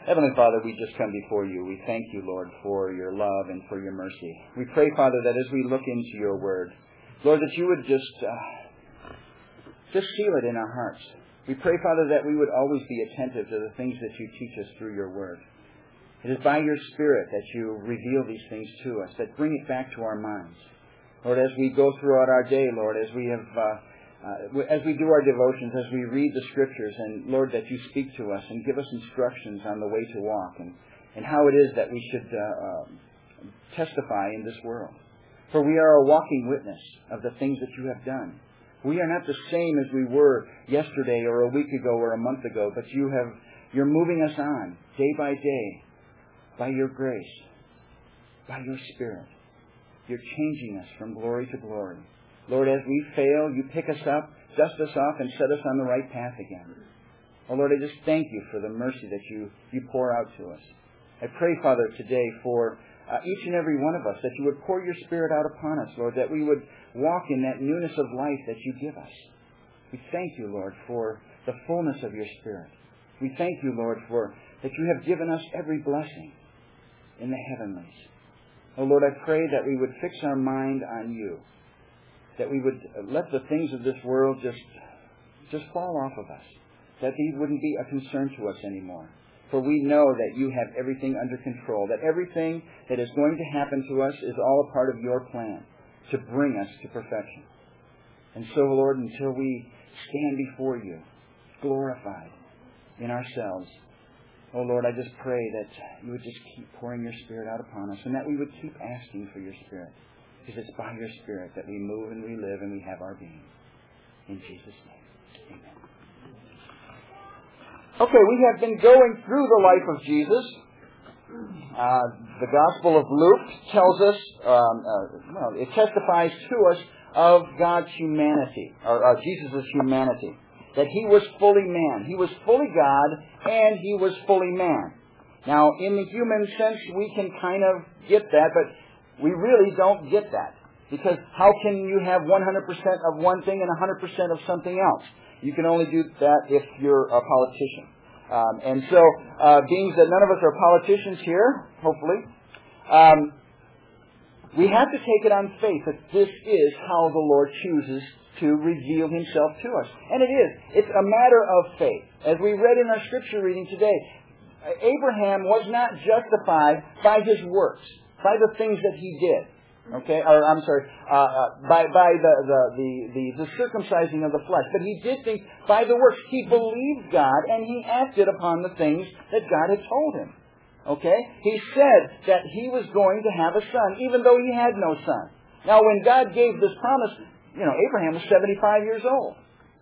Heavenly Father, we just come before you. We thank you, Lord, for your love and for your mercy. We pray, Father, that as we look into your word, Lord, that you would just seal it in our hearts. We pray, Father, that we would always be attentive to the things that you teach us through your word. It is by your Spirit that you reveal these things to us, that bring it back to our minds. Lord, as we go throughout our day, Lord, as we do our devotions, as we read the Scriptures, and Lord, that you speak to us and give us instructions on the way to walk and how it is that we should testify in this world. For we are a walking witness of the things that you have done. We are not the same as we were yesterday or a week ago or a month ago, but you're moving us on day by day by your grace, by your Spirit. You're changing us from glory to glory. Lord, as we fail, you pick us up, dust us off, and set us on the right path again. Oh, Lord, I just thank you for the mercy that you pour out to us. I pray, Father, today for each and every one of us, that you would pour your Spirit out upon us, Lord, that we would walk in that newness of life that you give us. We thank you, Lord, for the fullness of your Spirit. We thank you, Lord, for that you have given us every blessing in the heavenlies. Oh, Lord, I pray that we would fix our mind on you, that we would let the things of this world just fall off of us, that these wouldn't be a concern to us anymore. For we know that you have everything under control, that everything that is going to happen to us is all a part of your plan to bring us to perfection. And so, Lord, until we stand before you, glorified in ourselves, oh, Lord, I just pray that you would just keep pouring your Spirit out upon us and that we would keep asking for your Spirit, because it's by your Spirit that we move and we live and we have our being. In Jesus' name, amen. Okay, we have been going through the life of Jesus. The Gospel of Luke tells us, it testifies to us of God's humanity, or Jesus' humanity, that he was fully man. He was fully God, and he was fully man. Now, in the human sense, we can kind of get that, but we really don't get that. Because how can you have 100% of one thing and 100% of something else? You can only do that if you're a politician. And so, being that none of us are politicians here, hopefully, we have to take it on faith that this is how the Lord chooses to reveal himself to us. And it is. It's a matter of faith. As we read in our scripture reading today, Abraham was not justified by his works, by the things that he did. Okay, or I'm sorry, by the circumcising of the flesh. But he did things by the works. He believed God and he acted upon the things that God had told him. Okay? He said that he was going to have a son, even though he had no son. Now, when God gave this promise, Abraham was 75 years old.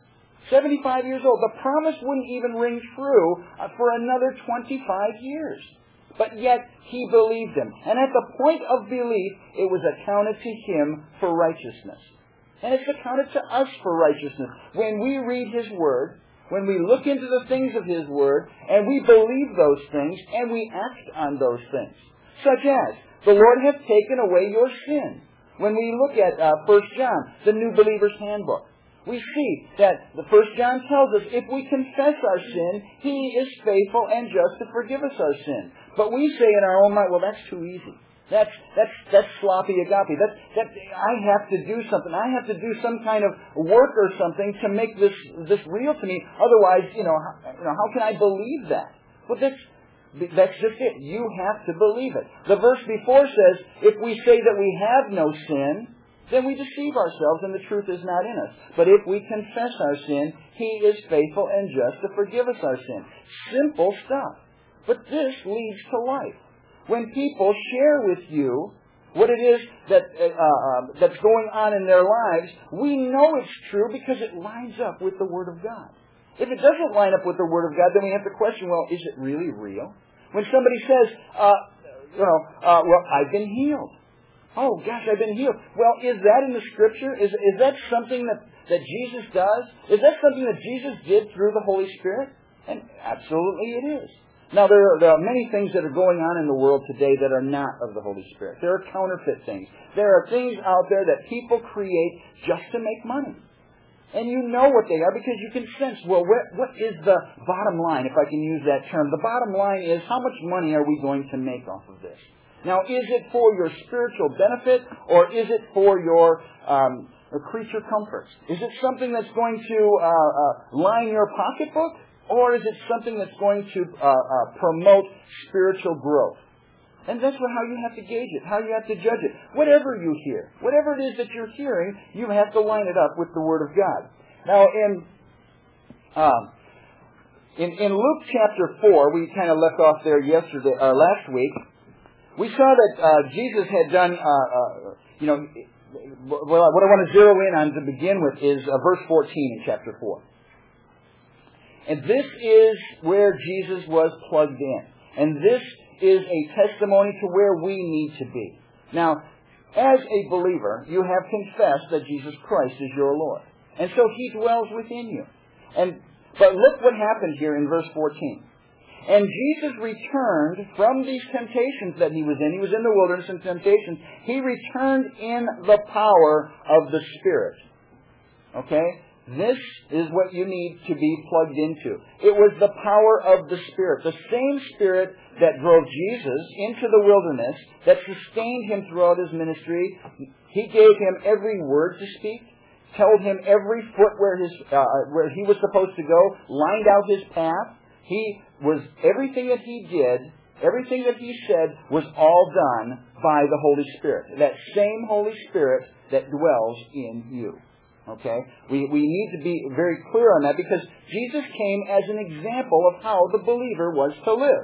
75 years old. The promise wouldn't even ring true for another 25 years. But yet, he believed him. And at the point of belief, it was accounted to him for righteousness. And it's accounted to us for righteousness. When we read his word, when we look into the things of his word, and we believe those things, and we act on those things. Such as, the Lord hath taken away your sin. When we look at 1 John, the New Believer's Handbook, we see that the 1 John tells us if we confess our sin, he is faithful and just to forgive us our sin. But we say in our own mind, well, that's too easy. That's sloppy agape. That I have to do something. I have to do some kind of work or something to make this real to me. Otherwise, how can I believe that? Well, that's just it. You have to believe it. The verse before says, if we say that we have no sin, then we deceive ourselves and the truth is not in us. But if we confess our sin, he is faithful and just to forgive us our sin. Simple stuff. But this leads to life. When people share with you what it is that's going on in their lives, we know it's true because it lines up with the Word of God. If it doesn't line up with the Word of God, then we have to question, well, is it really real? When somebody says, well, I've been healed. Oh, gosh, I've been healed. Well, is that in the Scripture? Is that something that Jesus does? Is that something that Jesus did through the Holy Spirit? And absolutely it is. Now, there are many things that are going on in the world today that are not of the Holy Spirit. There are counterfeit things. There are things out there that people create just to make money. And you know what they are because you can sense, well, what is the bottom line, if I can use that term? The bottom line is, how much money are we going to make off of this? Now, is it for your spiritual benefit, or is it for your creature comforts? Is it something that's going to line your pocketbook, or is it something that's going to promote spiritual growth? And that's how you have to gauge it, how you have to judge it. Whatever you hear, whatever it is that you're hearing, you have to line it up with the Word of God. Now, in Luke chapter 4, we kind of left off there last week. We saw that Jesus had done, what I want to zero in on to begin with is verse 14 in chapter 4. And this is where Jesus was plugged in. And this is a testimony to where we need to be. Now, as a believer, you have confessed that Jesus Christ is your Lord. And so He dwells within you. But look what happened here in verse 14. And Jesus returned from these temptations that He was in. He was in the wilderness in temptations. He returned in the power of the Spirit. Okay? This is what you need to be plugged into. It was the power of the Spirit. The same Spirit that drove Jesus into the wilderness, that sustained Him throughout His ministry. He gave Him every word to speak, told Him every foot where He was supposed to go, lined out His path. Everything that He did, everything that He said was all done by the Holy Spirit. That same Holy Spirit that dwells in you. Okay? We need to be very clear on that because Jesus came as an example of how the believer was to live.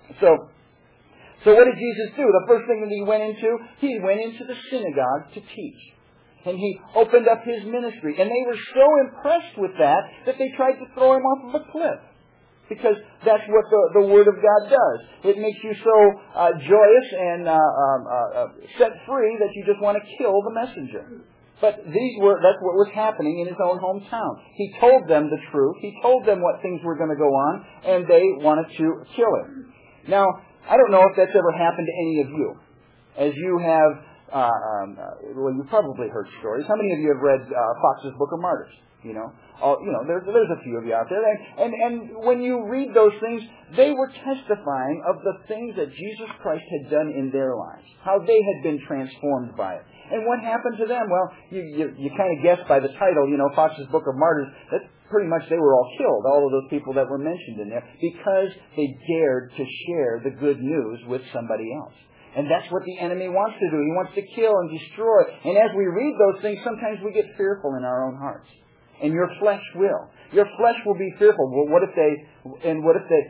So what did Jesus do? The first thing that He went into the synagogue to teach. And He opened up His ministry. And they were so impressed with that they tried to throw Him off of a cliff. Because that's what the Word of God does. It makes you so joyous and set free that you just want to kill the messenger. But that's what was happening in His own hometown. He told them the truth. He told them what things were going to go on, and they wanted to kill Him. Now, I don't know if that's ever happened to any of you. As you have, you've probably heard stories. How many of you have read Fox's Book of Martyrs? There's a few of you out there. And when you read those things, they were testifying of the things that Jesus Christ had done in their lives. How they had been transformed by it. And what happened to them? Well, you kind of guess by the title, Fox's Book of Martyrs, that pretty much they were all killed, all of those people that were mentioned in there, because they dared to share the good news with somebody else. And that's what the enemy wants to do. He wants to kill and destroy. And as we read those things, sometimes we get fearful in our own hearts. And your flesh will. Your flesh will be fearful. Well, what if they, and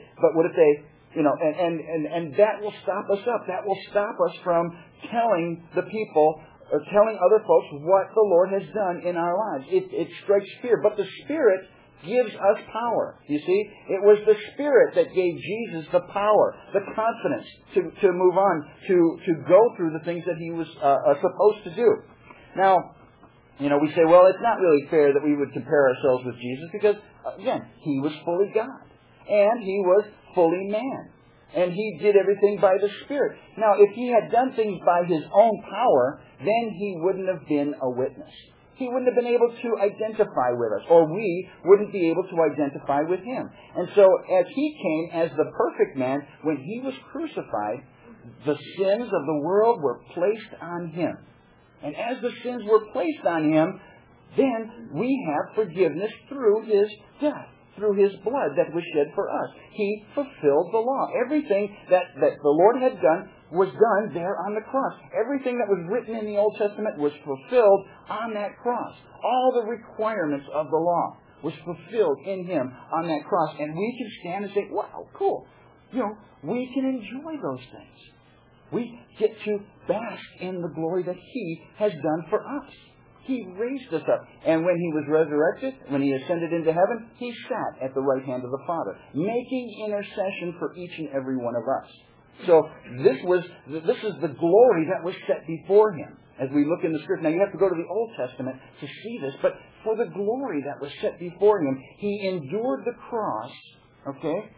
that will stop us up. That will stop us from telling the people, or telling other folks what the Lord has done in our lives. It strikes fear. But the Spirit gives us power. You see? It was the Spirit that gave Jesus the power, the confidence to move on, to go through the things that He was supposed to do. Now, we say, well, it's not really fair that we would compare ourselves with Jesus because, again, He was fully God. And He was fully man. And He did everything by the Spirit. Now, if He had done things by His own power, then He wouldn't have been a witness. He wouldn't have been able to identify with us, or we wouldn't be able to identify with Him. And so, as He came as the perfect man, when He was crucified, the sins of the world were placed on Him. And as the sins were placed on Him, then we have forgiveness through His death, through His blood that was shed for us. He fulfilled the law. Everything that the Lord had done was done there on the cross. Everything that was written in the Old Testament was fulfilled on that cross. All the requirements of the law was fulfilled in Him on that cross. And we can stand and say, wow, cool. We can enjoy those things. We get to bask in the glory that He has done for us. He raised us up. And when He was resurrected, when He ascended into heaven, He sat at the right hand of the Father, making intercession for each and every one of us. So this is the glory that was set before Him. As we look in the Scripture. Now you have to go to the Old Testament to see this, but for the glory that was set before Him, He endured the cross, okay,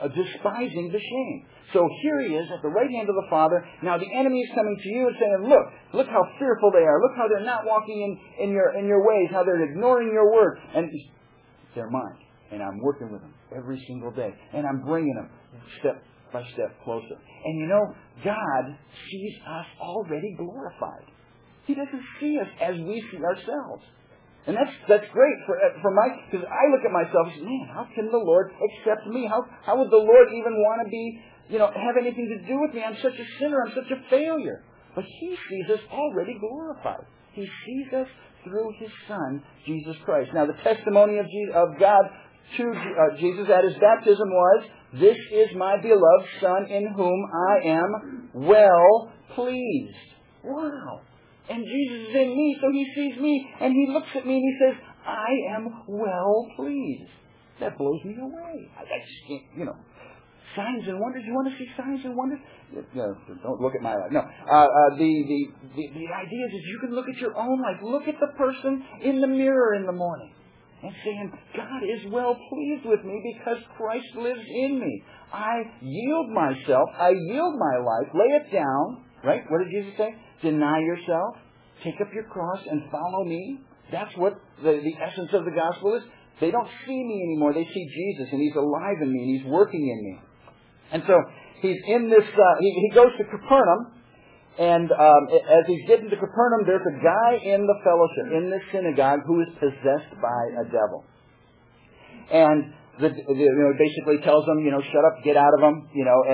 despising the shame. So here he is at the right hand of the Father. Now the enemy is coming to you and saying, look how fearful they are. Look how they're not walking in your ways, how they're ignoring your word. And they're mine. And I'm working with them every single day. And I'm bringing them step by step closer. And you know, God sees us already glorified. He doesn't see us as we see ourselves. And that's great because I look at myself and say, man, how can the Lord accept me? How would the Lord even want to be, have anything to do with me? I'm such a sinner. I'm such a failure. But He sees us already glorified. He sees us through His Son, Jesus Christ. Now, the testimony of God to Jesus at His baptism was, "This is my beloved Son in whom I am well pleased." Wow. And Jesus is in me, so He sees me, and He looks at me and He says, "I am well pleased." That blows me away. I just can't, signs and wonders. You want to see signs and wonders? Don't look at my life. No. The idea is you can look at your own life. Look at the person in the mirror in the morning and saying, God is well pleased with me because Christ lives in me. I yield myself. I yield my life. Lay it down. Right? What did Jesus say? Deny yourself. Take up your cross and follow me. That's what the essence of the gospel is. They don't see me anymore. They see Jesus, and He's alive in me, and He's working in me. And so He's in this. He goes to Capernaum, and as He's getting to Capernaum, there's a guy in the fellowship, in the synagogue, who is possessed by a devil. And basically tells him, shut up, get out of him,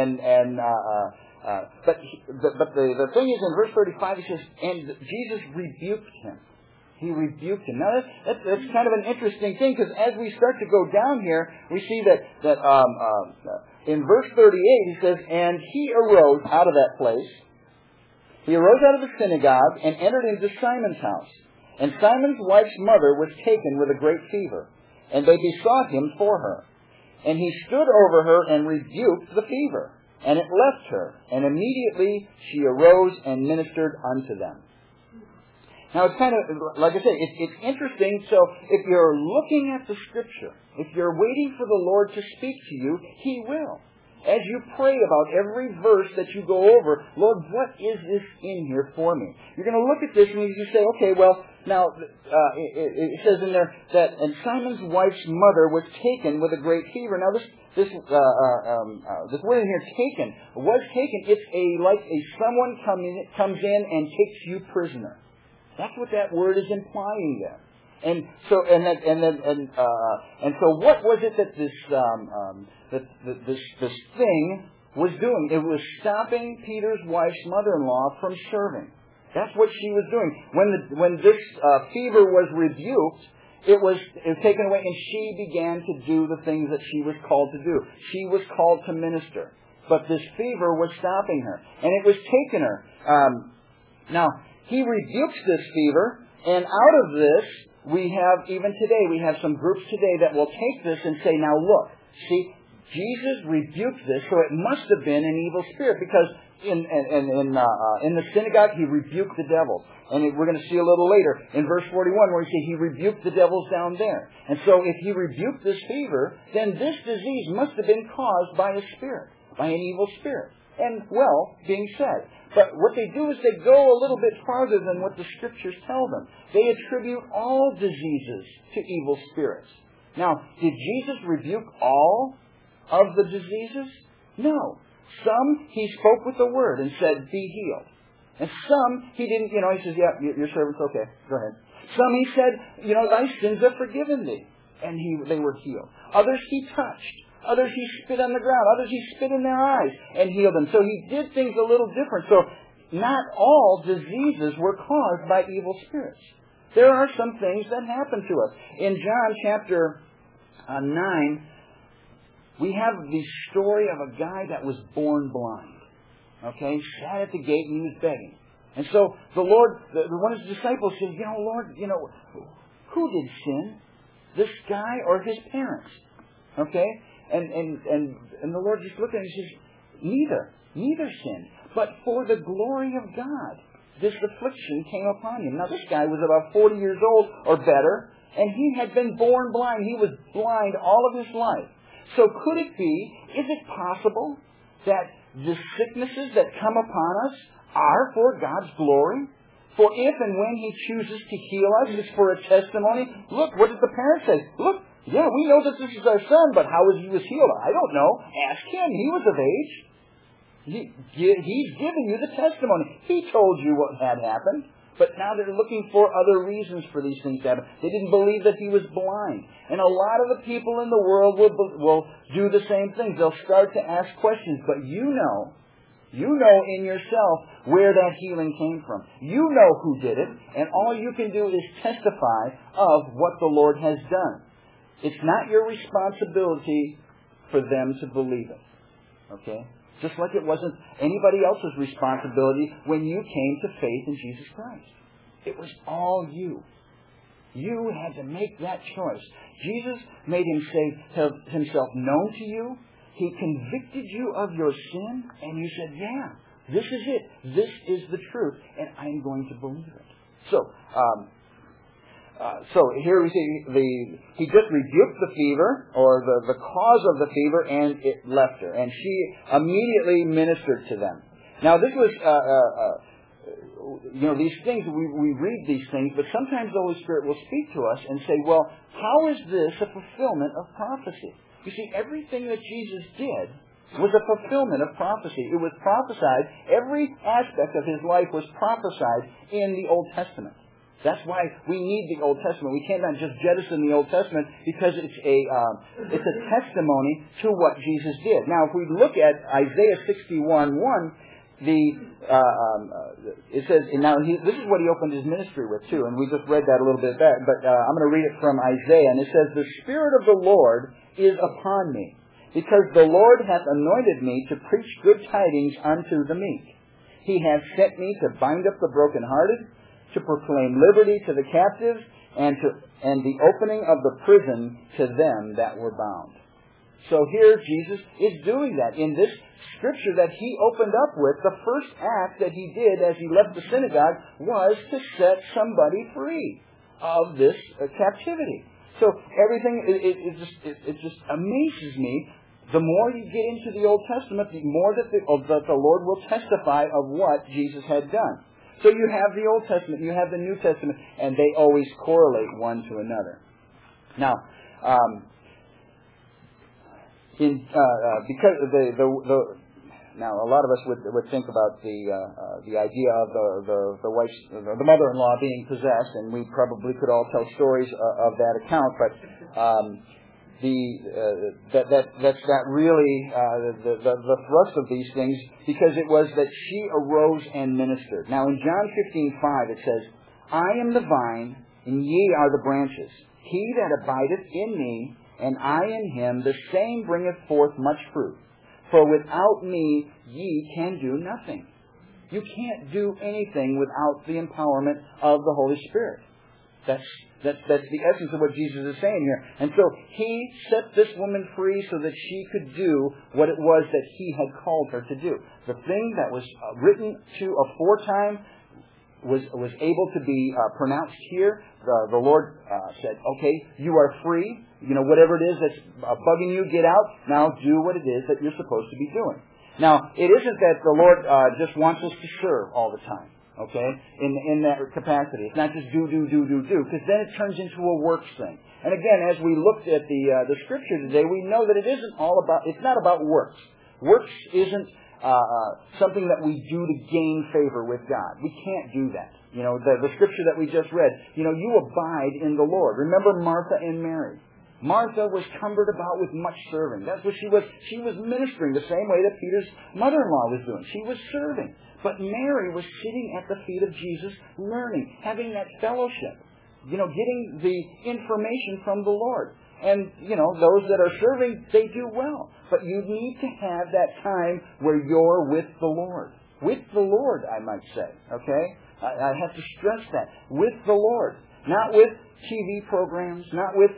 But the thing is, in verse 35, he says, and Jesus rebuked him. He rebuked him. Now, that's kind of an interesting thing, because as we start to go down here, we see that in verse 38, he says, and he arose out of that place. He arose out of the synagogue and entered into Simon's house. And Simon's wife's mother was taken with a great fever, and they besought him for her. And he stood over her and rebuked the fever. And it left her, and immediately she arose and ministered unto them. Now, it's kind of, like I said, it's interesting. So, if you're looking at the Scripture, if you're waiting for the Lord to speak to you, He will. As you pray about every verse that you go over, Lord, what is this in here for me? You're going to look at this and you say, okay, well, now, it says in there that, and Simon's wife's mother was taken with a great fever. Now, this word in here, taken, was taken. It's like someone comes in and takes you prisoner. That's what that word is implying there. And so, what was it that this thing was doing? It was stopping Peter's wife's mother-in-law from serving. That's what she was doing. When this fever was rebuked, it was taken away, and she began to do the things that she was called to do. She was called to minister, but this fever was stopping her, and it was taking her. Now, He rebukes this fever, and out of this, we have, even today, we have some groups today that will take this and say, now look, see, Jesus rebuked this, so it must have been an evil spirit, because in the synagogue, He rebuked the devils. And we're going to see a little later in verse 41 where He rebuked the devils down there. And so if He rebuked this fever, then this disease must have been caused by a spirit, by an evil spirit. And, well, being said. But what they do is they go a little bit farther than what the Scriptures tell them. They attribute all diseases to evil spirits. Now, did Jesus rebuke all of the diseases? No. Some He spoke with the word and said, be healed. And some He didn't, He says, yeah, your servant's okay, go ahead. Some He said, thy sins are forgiven thee. And they were healed. Others He touched. Others He spit on the ground. Others He spit in their eyes and healed them. So He did things a little different. So not all diseases were caused by evil spirits. There are some things that happen to us. In John chapter 9, we have the story of a guy that was born blind. Okay? He sat at the gate and he was begging. And so the Lord, one of His disciples said, Lord, who did sin? This guy or his parents? Okay? And the Lord just looked at him and says, neither sinned. But for the glory of God, this affliction came upon him. Now this guy was about 40 years old or better, and he had been born blind. He was blind all of his life. So could it be, is it possible that the sicknesses that come upon us are for God's glory? For if and when He chooses to heal us, it's for a testimony. Look, what does the parent say? Look, yeah, we know that this is our son, but how was he healed? I don't know. Ask him. He was of age. He's given you the testimony. He told you what had happened. But now they're looking for other reasons for these things to happen. They didn't believe that he was blind. And a lot of the people in the world will do the same thing. They'll start to ask questions. But you know in yourself where that healing came from. You know who did it. And all you can do is testify of what the Lord has done. It's not your responsibility for them to believe it. Okay? Just like it wasn't anybody else's responsibility when you came to faith in Jesus Christ. It was all you. You had to make that choice. Jesus made himself known to you. He convicted you of your sin, and you said, yeah, this is it. This is the truth, and I'm going to believe it. So here we see he just rebuked the fever, or the cause of the fever, and it left her. And she immediately ministered to them. Now this was, these things, we read these things, but sometimes the Holy Spirit will speak to us and say, well, how is this a fulfillment of prophecy? You see, everything that Jesus did was a fulfillment of prophecy. It was prophesied. Every aspect of His life was prophesied in the Old Testament. That's why we need the Old Testament. We can't just jettison the Old Testament because it's a testimony to what Jesus did. Now, if we look at Isaiah 61:1, it says, and now this is what he opened his ministry with too, and we just read that a little bit back, but I'm going to read it from Isaiah, and it says, "The Spirit of the Lord is upon me, because the Lord hath anointed me to preach good tidings unto the meek. He hath sent me to bind up the brokenhearted, to proclaim liberty to the captives, and the opening of the prison to them that were bound." So here Jesus is doing that. In this scripture that he opened up with, the first act that he did as he left the synagogue was to set somebody free of this captivity. So everything, it just amazes me. The more you get into the Old Testament, the more that the Lord will testify of what Jesus had done. So you have the Old Testament, you have the New Testament, and they always correlate one to another. Now, now a lot of us would think about the idea of the mother-in-law being possessed, and we probably could all tell stories of that account, but that's not really the thrust of these things, because it was that she arose and ministered. Now in John 15:5 it says, "I am the vine, and ye are the branches. He that abideth in me, and I in him, the same bringeth forth much fruit. For without me ye can do nothing." You can't do anything without the empowerment of the Holy Spirit. That's the essence of what Jesus is saying here. And so he set this woman free so that she could do what it was that he had called her to do. The thing that was written to aforetime was able to be pronounced here. The Lord said, okay, you are free. Whatever it is that's bugging you, get out. Now do what it is that you're supposed to be doing. Now, it isn't that the Lord just wants us to serve all the time. Okay, in that capacity. It's not just do, because then it turns into a works thing. And again, as we looked at the scripture today, we know that it's not about works. Works isn't something that we do to gain favor with God. We can't do that. The scripture that we just read, you abide in the Lord. Remember Martha and Mary. Martha was cumbered about with much serving. That's what she was. She was ministering the same way that Peter's mother-in-law was doing. She was serving. But Mary was sitting at the feet of Jesus, learning, having that fellowship, getting the information from the Lord. And, those that are serving, they do well. But you need to have that time where you're with the Lord. With the Lord, I might say. Okay? I have to stress that. With the Lord. Not with TV programs, not with,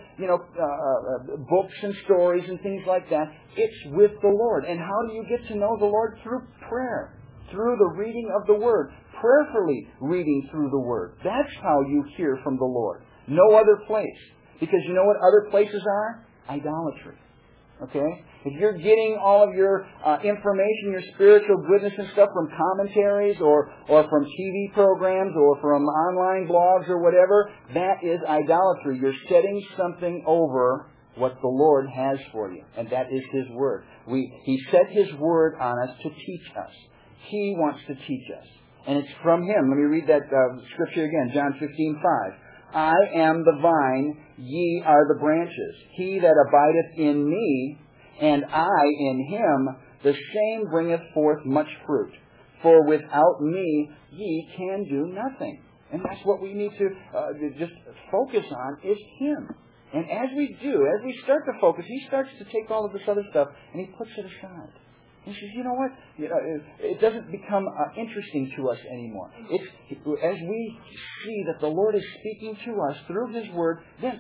books and stories and things like that. It's with the Lord. And how do you get to know the Lord? Through prayer. Through the reading of the Word. Prayerfully reading through the Word. That's how you hear from the Lord. No other place. Because you know what other places are? Idolatry. Okay? If you're getting all of your information, your spiritual goodness and stuff from commentaries or from TV programs or from online blogs or whatever, that is idolatry. You're setting something over what the Lord has for you, and that is His Word. He set His Word on us to teach us. He wants to teach us. And it's from Him. Let me read that scripture again, John 15:5. I am the vine, ye are the branches. He that abideth in me, and I in him, the same bringeth forth much fruit. For without me ye can do nothing. And that's what we need to just focus on, is Him. And as we do, as we start to focus, He starts to take all of this other stuff and He puts it aside. He says, you know what? It doesn't become interesting to us anymore. As we see that the Lord is speaking to us through His Word, then,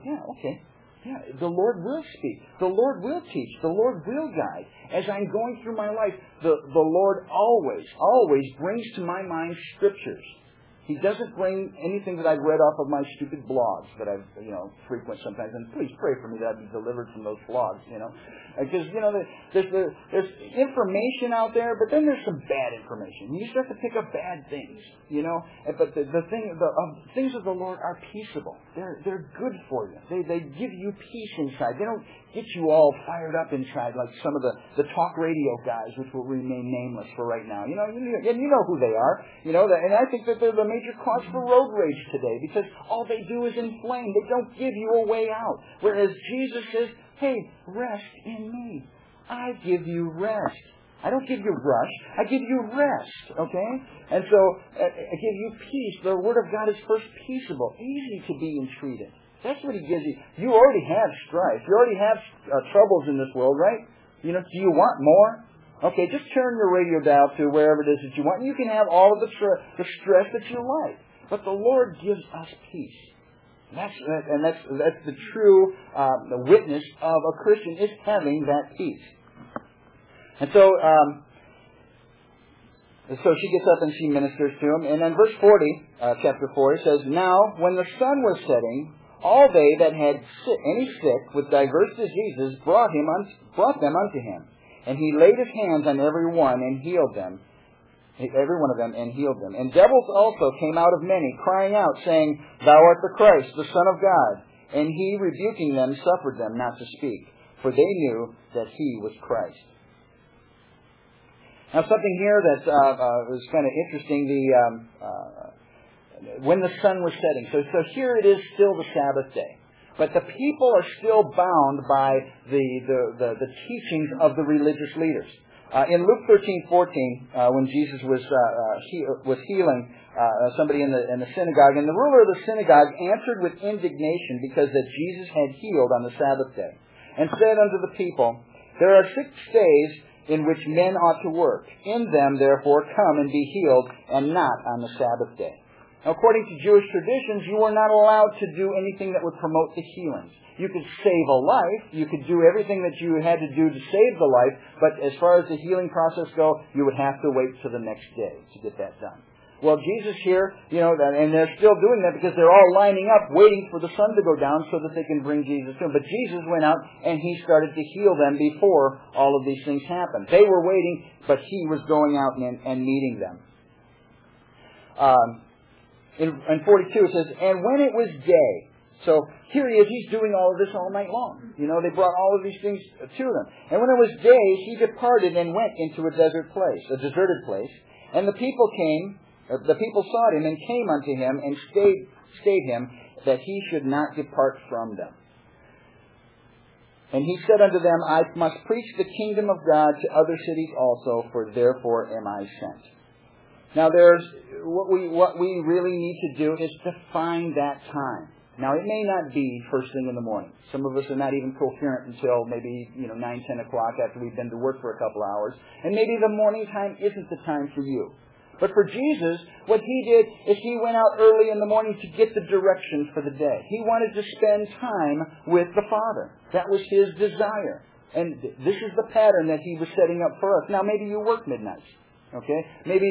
the Lord will speak. The Lord will teach. The Lord will guide. As I'm going through my life, the Lord always brings to my mind Scriptures. He doesn't bring anything that I've read off of my stupid blogs that I've, frequent sometimes. And please pray for me that I'd be delivered from those blogs, Because, there's information out there, but then there's some bad information. You start to pick up bad things, But the things of the Lord are peaceable. They're good for you. They give you peace inside. They don't get you all fired up inside like some of the talk radio guys, which will remain nameless for right now. And you know who they are. And I think that they're the major cause for road rage today, because all they do is inflame. They don't give you a way out. Whereas Jesus says, hey, rest in me. I give you rest. I don't give you rush. I give you rest. Okay? And so I give you peace. The Word of God is first peaceable, easy to be entreated. That's what He gives you. You already have strife. You already have troubles in this world, right? Do you want more? Okay, just turn your radio dial to wherever it is that you want, and you can have all of the stress that you like. But the Lord gives us peace. That's the true witness of a Christian, is having that peace. And so she gets up and she ministers to him. And then verse 40, chapter 40, says, Now, when the sun was setting, all they that had any sick with divers diseases brought them unto him. And he laid his hands on every one and healed them. Every one of them, and healed them. And devils also came out of many, crying out, saying, Thou art the Christ, the Son of God. And he, rebuking them, suffered them not to speak, for they knew that he was Christ. Now, something here that was kind of interesting, when the sun was setting. So here it is still the Sabbath day. But the people are still bound by the teachings of the religious leaders. In Luke 13:14, when Jesus was healing somebody in the synagogue, and the ruler of the synagogue answered with indignation because that Jesus had healed on the Sabbath day, and said unto the people, There are 6 days in which men ought to work. In them, therefore, come and be healed, and not on the Sabbath day. Now, according to Jewish traditions, you were not allowed to do anything that would promote the healings. You could save a life. You could do everything that you had to do to save the life. But as far as the healing process goes, you would have to wait till the next day to get that done. Well, Jesus here, and they're still doing that because they're all lining up, waiting for the sun to go down so that they can bring Jesus to them. But Jesus went out and He started to heal them before all of these things happened. They were waiting, but He was going out and meeting them. In 42 it says, And when it was day, so here He is, He's doing all of this all night long. They brought all of these things to them. And when it was day, He departed and went into a deserted place. And the people sought Him and came unto Him and stayed Him, that He should not depart from them. And He said unto them, I must preach the kingdom of God to other cities also, for therefore am I sent. Now, there's what we really need to do is to find that time. Now, it may not be first thing in the morning. Some of us are not even coherent until maybe 9, 10 o'clock after we've been to work for a couple hours. And maybe the morning time isn't the time for you. But for Jesus, what He did is He went out early in the morning to get the directions for the day. He wanted to spend time with the Father. That was His desire. And this is the pattern that He was setting up for us. Now, maybe you work midnights. Okay? Maybe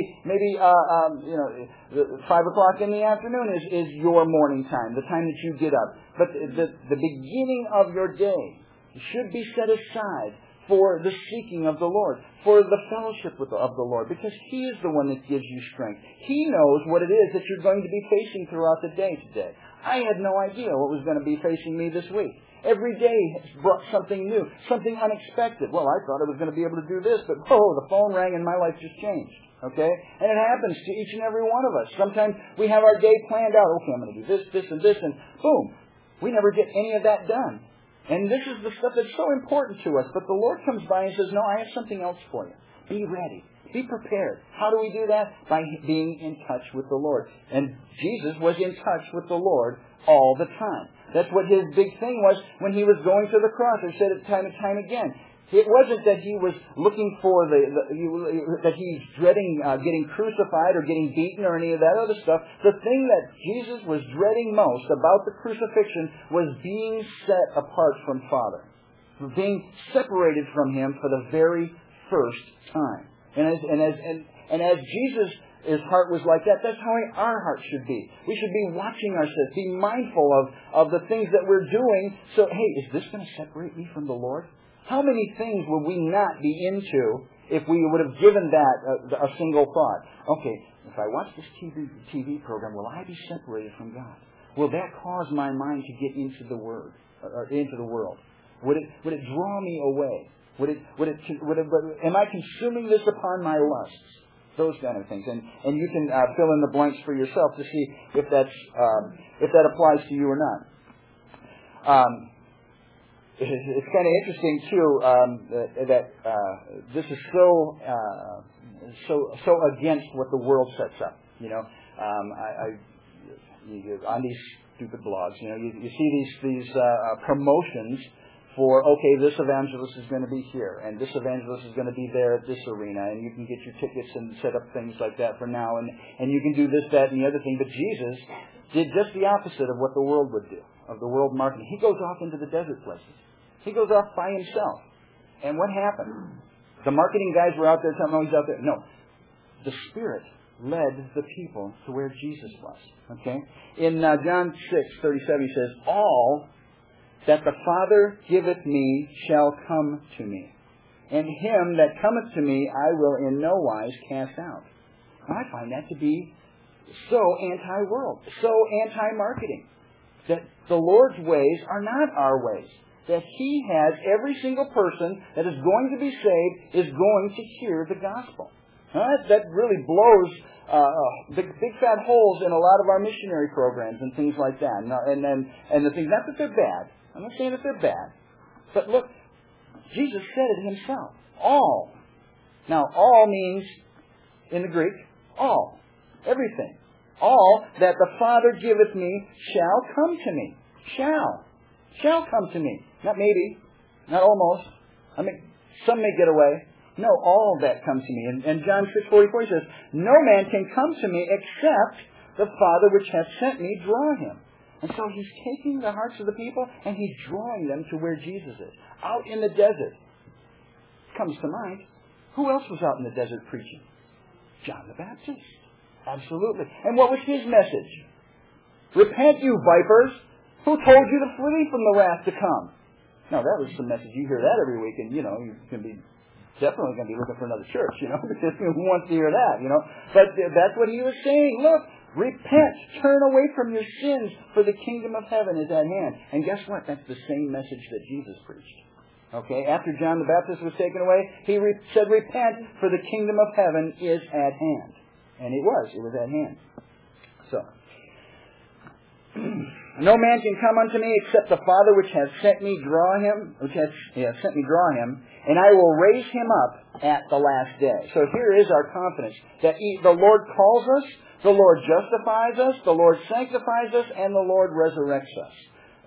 5 o'clock in the afternoon is your morning time, the time that you get up. But the beginning of your day should be set aside for the seeking of the Lord, for the fellowship of the Lord, because He is the one that gives you strength. He knows what it is that you're going to be facing throughout the day today. I had no idea what was going to be facing me this week. Every day has brought something new, something unexpected. Well, I thought I was going to be able to do this, but the phone rang and my life just changed. Okay? And it happens to each and every one of us. Sometimes we have our day planned out. Okay, I'm going to do this, this, and this, and boom. We never get any of that done. And this is the stuff that's so important to us. But the Lord comes by and says, no, I have something else for you. Be ready. Be prepared. How do we do that? By being in touch with the Lord. And Jesus was in touch with the Lord all the time. That's what His big thing was when He was going to the cross. I've said it time and time again. It wasn't that He was looking for that He's dreading getting crucified or getting beaten or any of that other stuff. The thing that Jesus was dreading most about the crucifixion was being set apart from Father. Being separated from Him for the very first time. And as Jesus' heart was like that, that's how our heart should be. We should be watching ourselves, be mindful of the things that we're doing. So, hey, is this going to separate me from the Lord? How many things would we not be into if we would have given that a single thought? Okay, if I watch this TV program, will I be separated from God? Will that cause my mind to get into the Word, or into the world? Would it draw me away? Am I consuming this upon my lusts? Those kind of things, and you can fill in the blanks for yourself to see if that applies to you or not. It's kind of interesting too that this is so against what the world sets up. You know, on these stupid blogs, you know, you see these promotions for, okay, this evangelist is going to be here, and this evangelist is going to be there at this arena, and you can get your tickets and set up things like that for now, and you can do this, that, and the other thing. But Jesus did just the opposite of what the world would do, of the world marketing. He goes off into the desert places. He goes off by himself. And what happened? The marketing guys were out there telling him, he's out there. No. The Spirit led the people to where Jesus was. Okay? In John 6:37, he says, all that the Father giveth me shall come to me. And him that cometh to me I will in no wise cast out. Now, I find that to be so anti-world, so anti-marketing. That the Lord's ways are not our ways. That He has every single person that is going to be saved is going to hear the gospel. That really blows big fat holes in a lot of our missionary programs and things like that. And the things, not that they're bad. I'm not saying that they're bad. But look, Jesus said it Himself. All. Now, all means, in the Greek, all. Everything. All that the Father giveth me shall come to me. Shall come to me. Not maybe. Not almost. I mean, some may get away. No, all that comes to me. And John 6:44 says, no man can come to me except the Father which hath sent me draw him. And so He's taking the hearts of the people and He's drawing them to where Jesus is. Out in the desert. Comes to mind. Who else was out in the desert preaching? John the Baptist. Absolutely. And what was his message? Repent, you vipers. Who told you to flee from the wrath to come? Now, that was the message. You hear that every week, and, you know, you can be definitely going to be looking for another church, you know, because who wants to hear that, you know? But that's what He was saying. Look, repent, turn away from your sins, for the kingdom of heaven is at hand. And guess what? That's the same message that Jesus preached. Okay, after John the Baptist was taken away, He said, repent, for the kingdom of heaven is at hand. And it was at hand. So, no man can come unto me except the Father which hath sent me draw him, and I will raise him up at the last day. So here is our confidence that the Lord calls us, the Lord justifies us, the Lord sanctifies us, and the Lord resurrects us.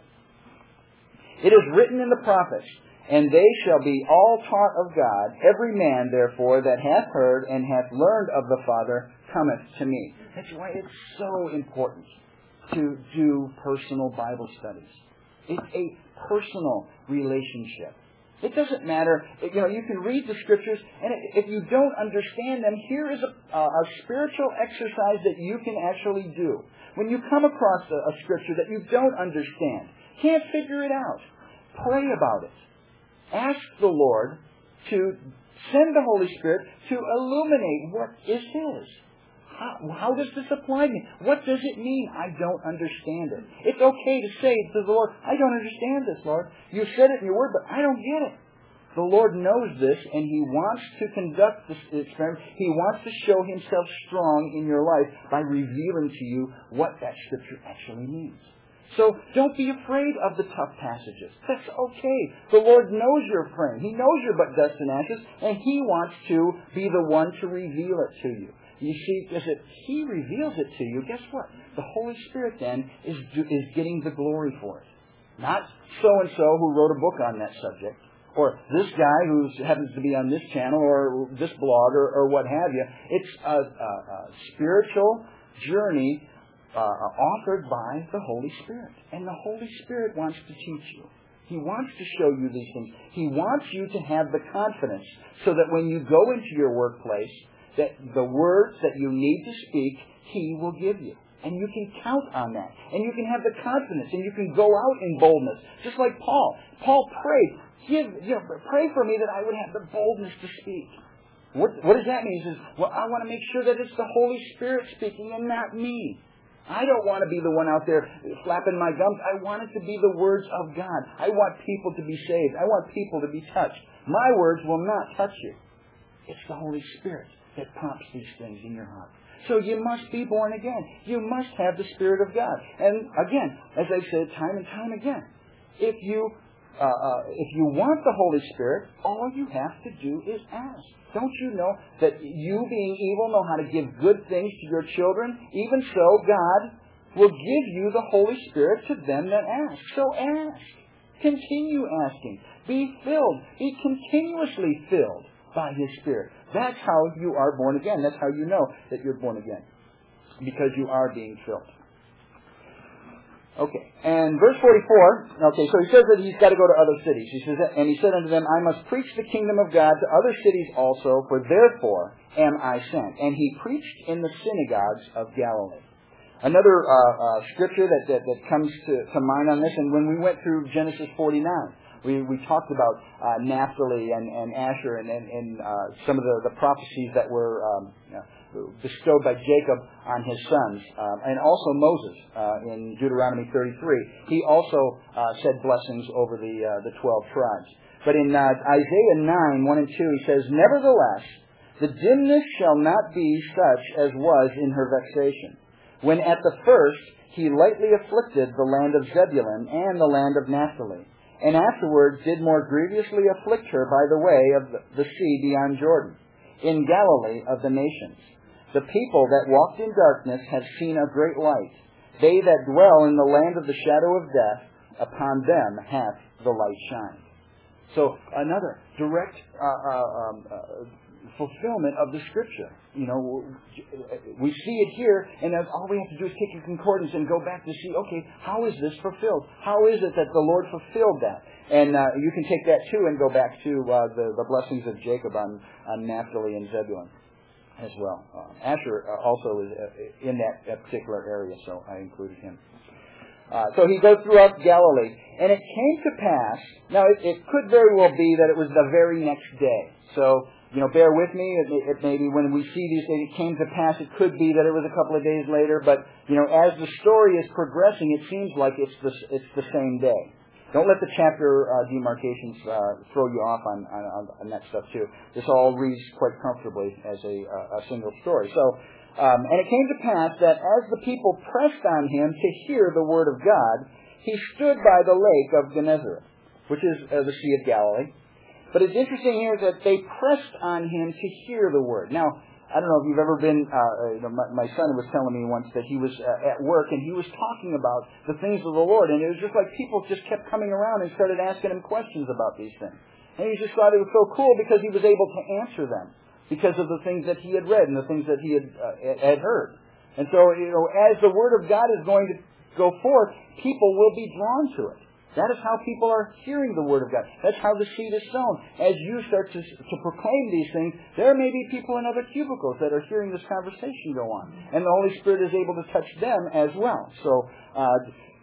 It is written in the prophets, and they shall be all taught of God. Every man, therefore, that hath heard and hath learned of the Father cometh to me. That's why it's so important to do personal Bible studies. It's a personal relationship. It doesn't matter, you know, you can read the Scriptures, and if you don't understand them, here is a spiritual exercise that you can actually do. When you come across a Scripture that you don't understand, can't figure it out, pray about it. Ask the Lord to send the Holy Spirit to illuminate what is His. How does this apply to me? What does it mean? I don't understand it. It's okay to say to the Lord, I don't understand this, Lord. You said it in your word, but I don't get it. The Lord knows this, and He wants to conduct this experiment. He wants to show Himself strong in your life by revealing to you what that Scripture actually means. So don't be afraid of the tough passages. That's okay. The Lord knows your frame. He knows you're but dust and ashes, and He wants to be the one to reveal it to you. You see, if He reveals it to you, guess what? The Holy Spirit then is getting the glory for it. Not so-and-so who wrote a book on that subject, or this guy who happens to be on this channel, or this blog, or what have you. It's a spiritual journey authored by the Holy Spirit. And the Holy Spirit wants to teach you. He wants to show you these things. He wants you to have the confidence so that when you go into your workplace, that the words that you need to speak, He will give you. And you can count on that. And you can have the confidence. And you can go out in boldness. Just like Paul. Paul prayed, pray for me that I would have the boldness to speak. What does that mean? He says, well, I want to make sure that it's the Holy Spirit speaking and not me. I don't want to be the one out there flapping my gums. I want it to be the words of God. I want people to be saved. I want people to be touched. My words will not touch you. It's the Holy Spirit that prompts these things in your heart. So you must be born again. You must have the Spirit of God. And again, as I've said time and time again, if you want the Holy Spirit, all you have to do is ask. Don't you know that you, being evil, know how to give good things to your children? Even so, God will give you the Holy Spirit to them that ask. So ask. Continue asking. Be filled. Be continuously filled by His Spirit. That's how you are born again. That's how you know that you're born again. Because you are being filled. Okay, and verse 44, so he says that he's got to go to other cities. He says, and he said unto them, I must preach the kingdom of God to other cities also, for therefore am I sent. And he preached in the synagogues of Galilee. Another scripture that comes to mind on this, and when we went through Genesis 49, we talked about Naphtali and Asher and some of the prophecies that were bestowed by Jacob on his sons, and also Moses in Deuteronomy 33. He also said blessings over the 12 tribes. But in Isaiah 9, 1 and 2, he says, Nevertheless, the dimness shall not be such as was in her vexation, when at the first he lightly afflicted the land of Zebulun and the land of Naphtali, and afterwards did more grievously afflict her by the way of the sea beyond Jordan, in Galilee of the nations. The people that walked in darkness have seen a great light. They that dwell in the land of the shadow of death, upon them hath the light shined. So another direct fulfillment of the Scripture. We see it here, and all we have to do is take your concordance and go back to see, okay, how is this fulfilled? How is it that the Lord fulfilled that? And you can take that too and go back to the blessings of Jacob on Naphtali and Zebulun as well. Asher also is in that particular area, so I included him. So he goes throughout Galilee. And it came to pass, now it could very well be that it was the very next day. So, bear with me. It may be when we see these things, it came to pass, it could be that it was a couple of days later. But, as the story is progressing, it seems like it's the same day. Don't let the chapter demarcations throw you off on that stuff too. This all reads quite comfortably as a single story. So, and it came to pass that as the people pressed on him to hear the word of God, he stood by the lake of Gennesaret, which is the Sea of Galilee. But it's interesting here that they pressed on him to hear the word. Now, I don't know if you've ever been, my son was telling me once that he was at work and he was talking about the things of the Lord, and it was just like people just kept coming around and started asking him questions about these things. And he just thought it was so cool because he was able to answer them because of the things that he had read and the things that he had heard. And so, as the Word of God is going to go forth, people will be drawn to it. That is how people are hearing the Word of God. That's how the seed is sown. As you start to proclaim these things, there may be people in other cubicles that are hearing this conversation go on. And the Holy Spirit is able to touch them as well. So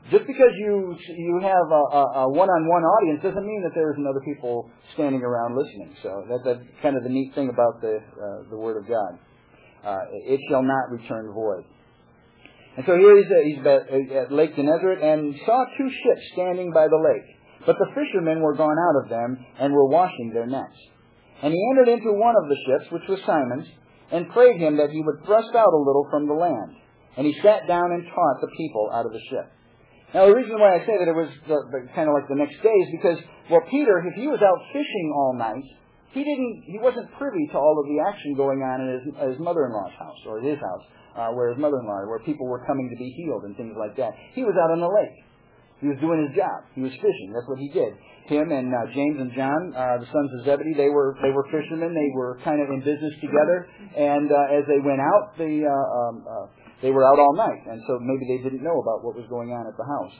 Just because you have a one-on-one audience doesn't mean that there isn't other people standing around listening. So that's kind of the neat thing about the Word of God. It shall not return void. And so here he's at Lake Gennesaret and saw two ships standing by the lake. But the fishermen were gone out of them and were washing their nets. And he entered into one of the ships, which was Simon's, and prayed him that he would thrust out a little from the land. And he sat down and taught the people out of the ship. Now, the reason why I say that it was kind of like the next day is because, well, Peter, if he was out fishing all night, he wasn't privy to all of the action going on in his mother-in-law's house, or his house, where his mother-in-law, where people were coming to be healed and things like that. He was out on the lake. He was doing his job. He was fishing. That's what he did. Him and James and John, the sons of Zebedee, they were fishermen. They were kind of in business together. And as they went out, they were out all night, and so maybe they didn't know about what was going on at the house.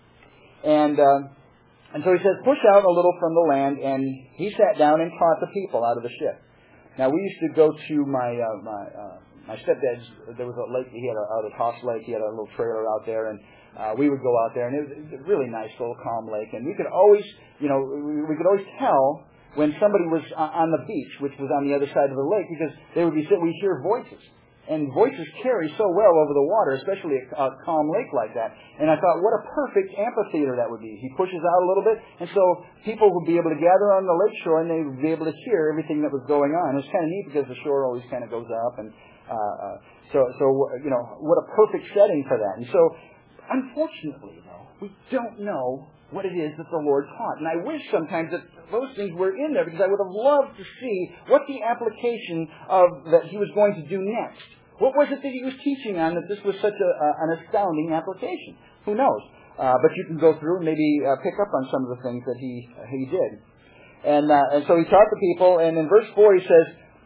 And so he says, push out a little from the land, and he sat down and taught the people out of the ship. Now, we used to go to my stepdad's. There was a lake. He had out at Hoss Lake. He had a little trailer out there, and we would go out there, and it was a really nice little calm lake. And we could always, we could always tell when somebody was on the beach, which was on the other side of the lake, because we'd hear voices. And voices carry so well over the water, especially a calm lake like that. And I thought, what a perfect amphitheater that would be. He pushes out a little bit, and so people would be able to gather on the lake shore, and they would be able to hear everything that was going on. It's kind of neat because the shore always kind of goes up, and so what a perfect setting for that. And so, unfortunately, though, we don't know what it is that the Lord taught. And I wish sometimes that those things were in there, because I would have loved to see what the application that he was going to do next. What was it that he was teaching on that this was such an astounding application? Who knows? But you can go through and maybe pick up on some of the things that he did. And so he taught the people, and in verse 4 he says,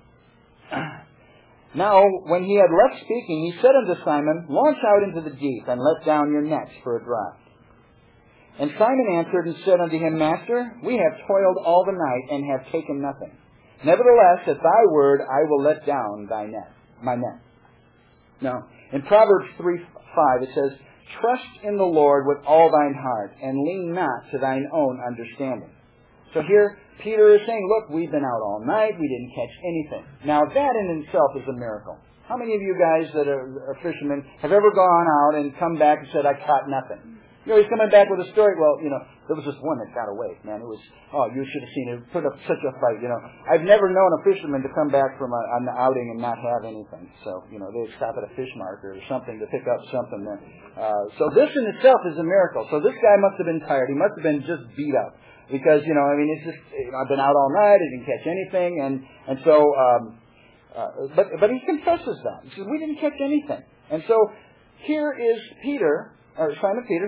now, when he had left speaking, he said unto Simon, launch out into the deep, and let down your nets for a draught. And Simon answered and said unto him, Master, we have toiled all the night, and have taken nothing. Nevertheless, at thy word I will let down my net. Now, in Proverbs 3:5 it says, trust in the Lord with all thine heart, and lean not to thine own understanding. So here, Peter is saying, look, we've been out all night, we didn't catch anything. Now, that in itself is a miracle. How many of you guys that are fishermen have ever gone out and come back and said, I caught nothing? He's coming back with a story. Well, there was this one that got away, man. It was, you should have seen it. Put up such a fight, I've never known a fisherman to come back from an outing and not have anything. So, they'd stop at a fish market or something to pick up something. So this in itself is a miracle. So this guy must have been tired. He must have been just beat up. Because, it's just, I've been out all night, I didn't catch anything. And so, but he confesses that. He says, we didn't catch anything. And so, here is Peter, or Simon Peter,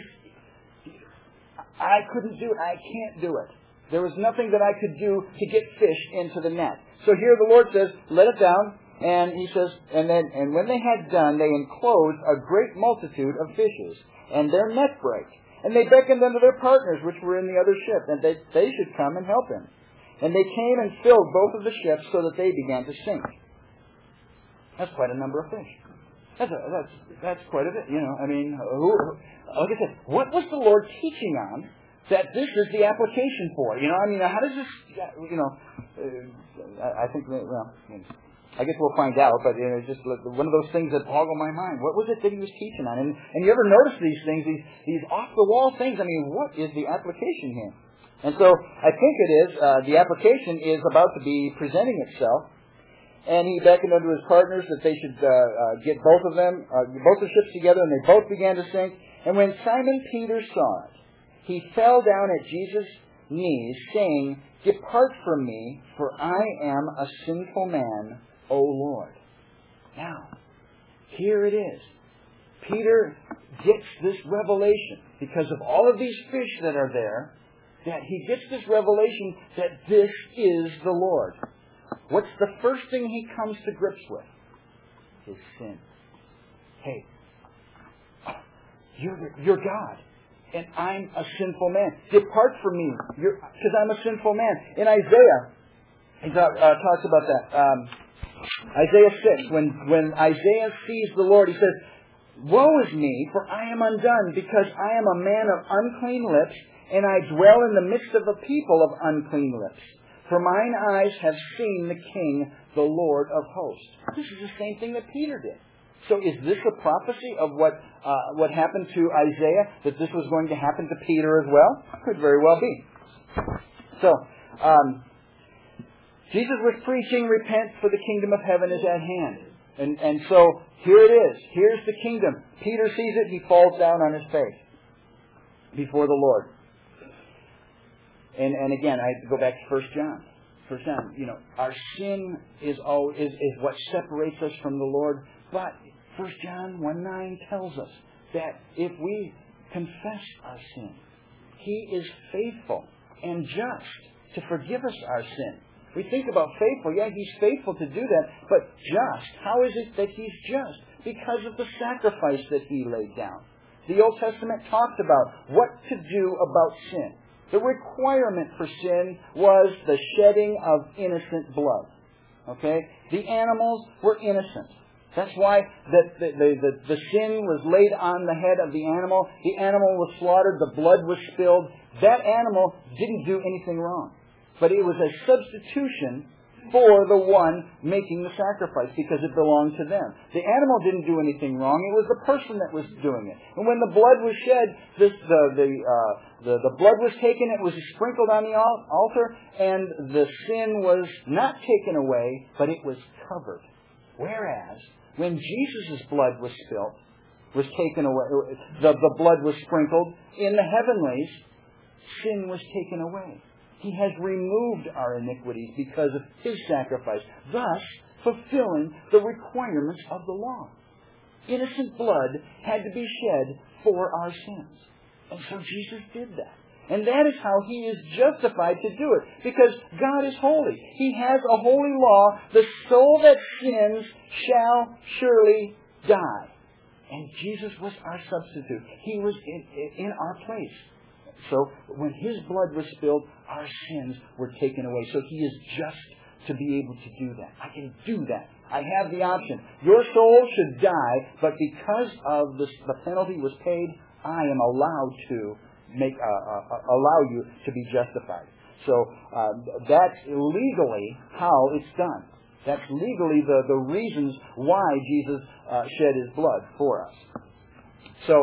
I couldn't do it. I can't do it. There was nothing that I could do to get fish into the net. So here the Lord says, let it down. And he says, and when they had done, they enclosed a great multitude of fishes, and their net brake. And they beckoned unto their partners, which were in the other ship, and they should come and help him. And they came and filled both of the ships, so that they began to sink. That's quite a number of fish. That's quite a bit, like I said, what was the Lord teaching on that this is the application for? How does this, I think, I guess we'll find out, but it's just one of those things that boggle my mind. What was it that he was teaching on? And you ever notice these things, these off-the-wall things? What is the application here? And so I think it is, the application is about to be presenting itself. And he beckoned unto his partners that they should get both the ships together, and they both began to sink. And when Simon Peter saw it, he fell down at Jesus' knees, saying, Depart from me, for I am a sinful man, O Lord. Now, here it is. Peter gets this revelation because of all of these fish that are there, that he gets this revelation that this is the Lord. What's the first thing he comes to grips with? His sin. Hey, you're God, and I'm a sinful man. Depart from me, because I'm a sinful man. In Isaiah, he talks about that. Isaiah 6, when Isaiah sees the Lord, he says, Woe is me, for I am undone, because I am a man of unclean lips, and I dwell in the midst of a people of unclean lips. For mine eyes have seen the King, the Lord of hosts. This is the same thing that Peter did. So is this a prophecy of what happened to Isaiah, that this was going to happen to Peter as well? Could very well be. So, Jesus was preaching, repent, for the kingdom of heaven is at hand. And so, here it is. Here's the kingdom. Peter sees it, he falls down on his face before the Lord. And again, I go back to 1 John. 1 John, our sin is what separates us from the Lord. But 1 John 1:9 tells us that if we confess our sin, He is faithful and just to forgive us our sin. We think about faithful. Yeah, He's faithful to do that. But just, how is it that He's just? Because of the sacrifice that He laid down. The Old Testament talks about what to do about sin. The requirement for sin was the shedding of innocent blood. Okay? The animals were innocent. That's why the sin was laid on the head of the animal. The animal was slaughtered. The blood was spilled. That animal didn't do anything wrong. But it was a substitution for the one making the sacrifice because it belonged to them. The animal didn't do anything wrong. It was the person that was doing it. And when the blood was shed, the blood was taken, it was sprinkled on the altar, and the sin was not taken away, but it was covered. Whereas, when Jesus' blood was spilled, was taken away, the blood was sprinkled, in the heavenlies, sin was taken away. He has removed our iniquities because of His sacrifice, thus fulfilling the requirements of the law. Innocent blood had to be shed for our sins. And so Jesus did that. And that is how He is justified to do it. Because God is holy. He has a holy law. The soul that sins shall surely die. And Jesus was our substitute. He was in our place. So when His blood was spilled, our sins were taken away. So He is just to be able to do that. I can do that. I have the option. Your soul should die, but because of the penalty was paid, I am allowed to allow you to be justified. So that's legally how it's done. That's legally the reasons why Jesus shed His blood for us. So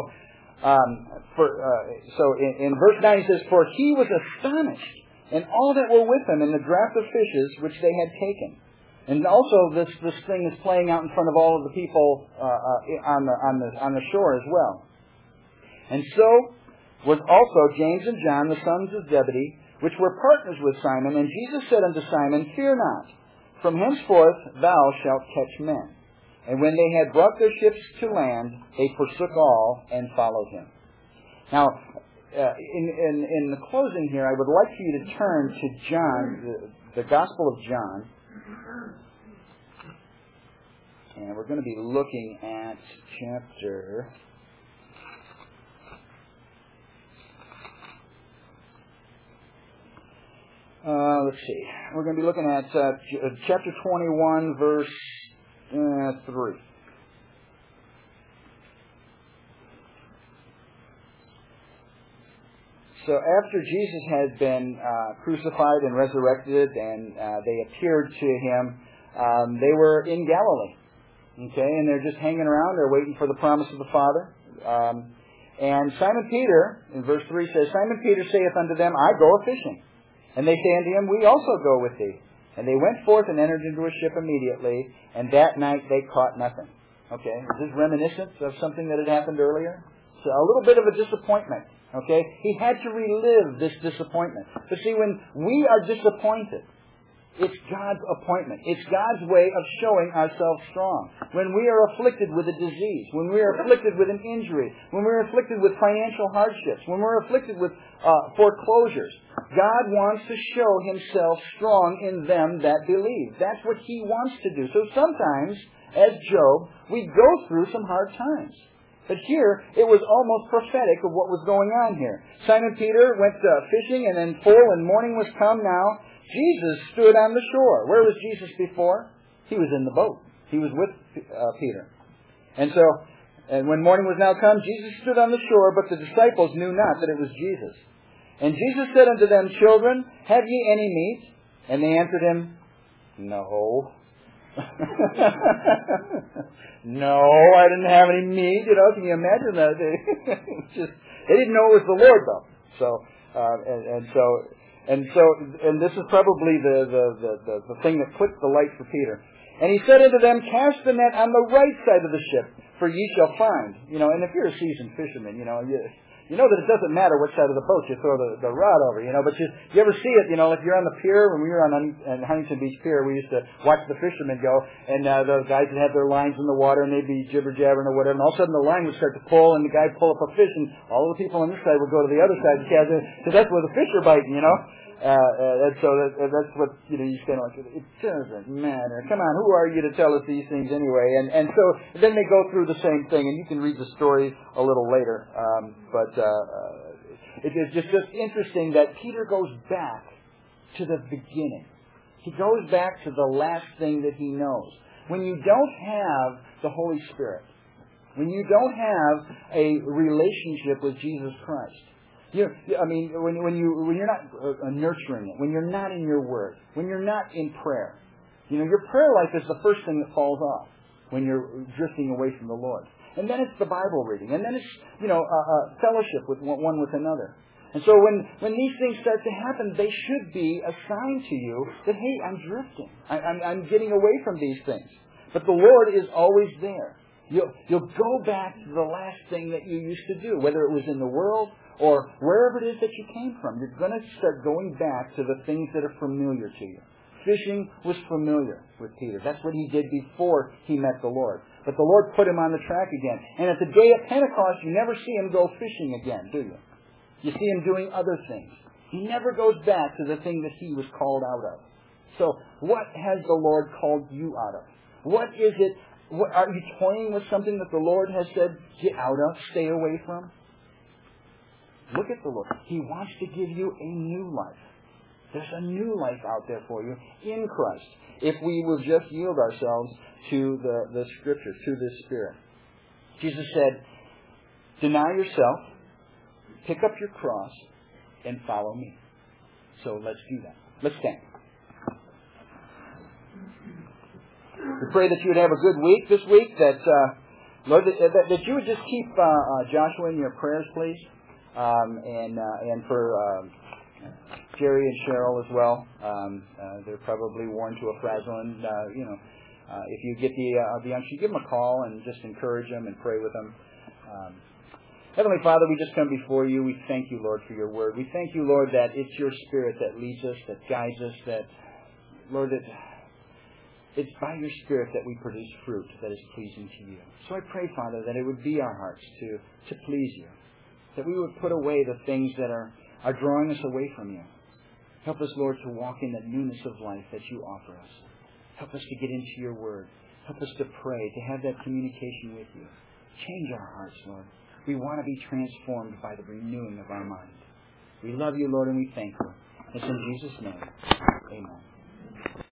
in verse 9 it says, "For He was astonished, and all that were with Him, in the draught of fishes which they had taken." And also this thing is playing out in front of all of the people on the shore as well. "And so was also James and John, the sons of Zebedee, which were partners with Simon. And Jesus said unto Simon, Fear not, from henceforth thou shalt catch men. And when they had brought their ships to land, they forsook all and followed Him." Now, in the closing here, I would like for you to turn to John, the Gospel of John. And we're going to be looking at chapter... let's see. We're going to be looking at chapter 21, verse 3. So after Jesus had been crucified and resurrected, and they appeared to Him, they were in Galilee. Okay, and they're just hanging around. They're waiting for the promise of the Father. And Simon Peter, in verse 3 says, "Simon Peter saith unto them, I go a-fishing. And they say unto Him, We also go with thee. And they went forth and entered into a ship immediately, and that night they caught nothing." Okay, is this reminiscent of something that had happened earlier? So a little bit of a disappointment. Okay, He had to relive this disappointment. But see, when we are disappointed, it's God's appointment. It's God's way of showing ourselves strong. When we are afflicted with a disease, when we are afflicted with an injury, when we're afflicted with financial hardships, when we're afflicted with foreclosures, God wants to show Himself strong in them that believe. That's what He wants to do. So sometimes, as Job, we go through some hard times. But here, it was almost prophetic of what was going on here. Simon Peter went fishing, and then full and morning was come now. Jesus stood on the shore. Where was Jesus before? He was in the boat. He was with Peter. And so, And when morning was now come, Jesus stood on the shore, but the disciples knew not that it was Jesus. And Jesus said unto them, Children, have ye any meat? And they answered him, No. No, I didn't have any meat. Can you imagine that? They didn't know it was the Lord, though. So, and this is probably the thing that clicked the light for Peter. And he said unto them, Cast the net on the right side of the ship, for ye shall find. And if you're a seasoned fisherman, you know that it doesn't matter which side of the boat you throw the rod over, But you ever see it, if you're on the pier, when we were on Huntington Beach Pier, we used to watch the fishermen go, and the guys would have their lines in the water, and they'd be jibber-jabbering or whatever, and all of a sudden the line would start to pull, and the guy would pull up a fish, and all the people on this side would go to the other side, because that's where the fish are biting, And so that's what, you kind of like, it doesn't matter. Come on, who are you to tell us these things anyway? And so then they go through the same thing, and you can read the story a little later. It's just interesting that Peter goes back to the beginning. He goes back to the last thing that he knows. When you don't have the Holy Spirit, when you don't have a relationship with Jesus Christ, when you're not nurturing it, when you're not in your Word, when you're not in prayer, your prayer life is the first thing that falls off when you're drifting away from the Lord. And then it's the Bible reading, and then it's fellowship with one with another. And so when these things start to happen, they should be a sign to you that, hey, I'm drifting, I'm getting away from these things. But the Lord is always there. You'll go back to the last thing that you used to do, whether it was in the world or wherever it is that you came from. You're going to start going back to the things that are familiar to you. Fishing was familiar with Peter. That's what he did before he met the Lord. But the Lord put him on the track again. And at the day of Pentecost, you never see him go fishing again, do you? You see him doing other things. He never goes back to the thing that he was called out of. So, what has the Lord called you out of? What is it? Are you toying with something that the Lord has said, get out of, stay away from? Look at the Lord. He wants to give you a new life. There's a new life out there for you in Christ, if we will just yield ourselves to the Scripture, to this Spirit. Jesus said, deny yourself, pick up your cross, and follow me. So let's do that. Let's stand. We pray that you would have a good week this week, that Lord, that you would just keep Joshua in your prayers, please. And for Jerry and Cheryl as well. They're probably worn to a frazzle, and if you get the unction, give them a call and just encourage them and pray with them. Heavenly Father, we just come before you. We thank you, Lord, for your word. We thank you, Lord, that it's your Spirit that leads us, that guides us, that, Lord, it's by your Spirit that we produce fruit that is pleasing to you. So I pray, Father, that it would be our hearts to please you, that we would put away the things that are drawing us away from you. Help us, Lord, to walk in that newness of life that you offer us. Help us to get into your word. Help us to pray, to have that communication with you. Change our hearts, Lord. We want to be transformed by the renewing of our mind. We love you, Lord, and we thank you. It's in Jesus' name. Amen.